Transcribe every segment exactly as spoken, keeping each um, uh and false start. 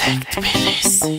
Black Tbilisi.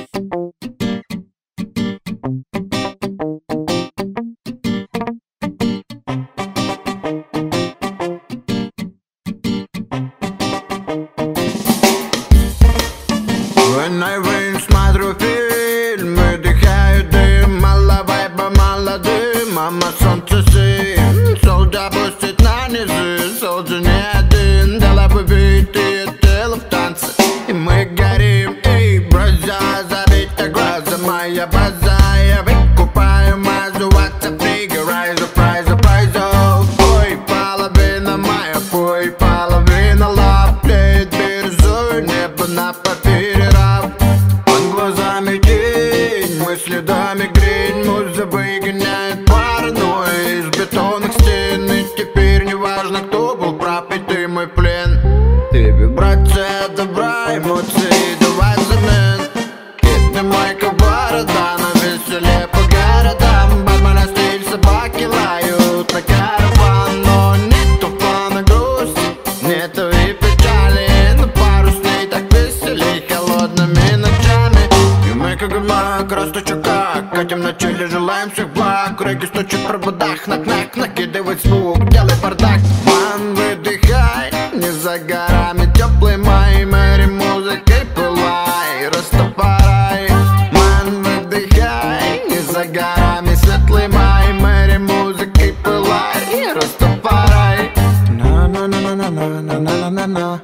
When I rain, смотрю фильмы, вдыхаю дым, мало вайба, мало дым, мама солнце сын, солнце опустит на низы, солнце не один, дала бы битые тело в танце, и мы горим, эй, броза, забита глаза, моя база, я выкупаю мазу, ватса, пригорай, запрай, запрай, ой, половина моя, пой, половина лап, тлеет бирюзой, небо на папире раб. Глазами тень, мысли дами грень, муза выгоняет паранойю из бетонных стен. И теперь не важно, кто был прав, и ты мой плен. Ты вибрация добра, эмоции давай замен. Кидни майка борода, на веселе по городам. Бармена стиль, собаки лают на караван. Но нету плана грусти, нету и печали. На пару с ней так веселей холодными ночами. Как маг, расточака, катим на чили, желаем всех благ. Реки стучит в проводах, нак-нак, накидывает звук, делай бардак. Ман, выдыхай, не за горами теплый май, мэри музыкой пылай, растопарай. Ман, выдыхай, не за горами светлый май, мэри музыкой пылай, растопарай. На-на-на-на-на-на-на-на-на-на,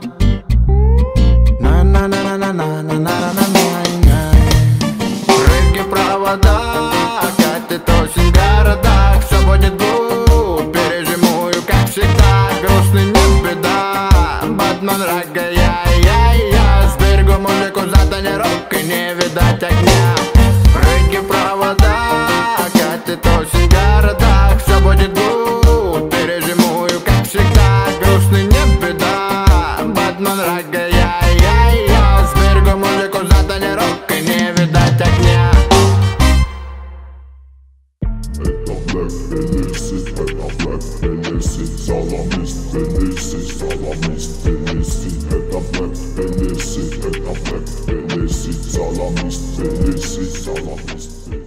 на-на-на-на-на-на-на-на-на. Провода, катит осень в городах, все будет гуд, пережимую, как всегда, грустный не беда. Батман рага, я-я-я, сберегу музыку за тонировкой, не видать огня. Прыги провода, катит осень в городах, все будет гуд, пережимую, как всегда, грустный не беда. Батман рага, я-я-я, сберегу музыку за тонировкой, не видать огня. Salamist Tbilisi, Salamist Tbilisi, это Black Tbilisi, это Black Tbilisi, Salamist Tbilisi, Salamist Tbilisi.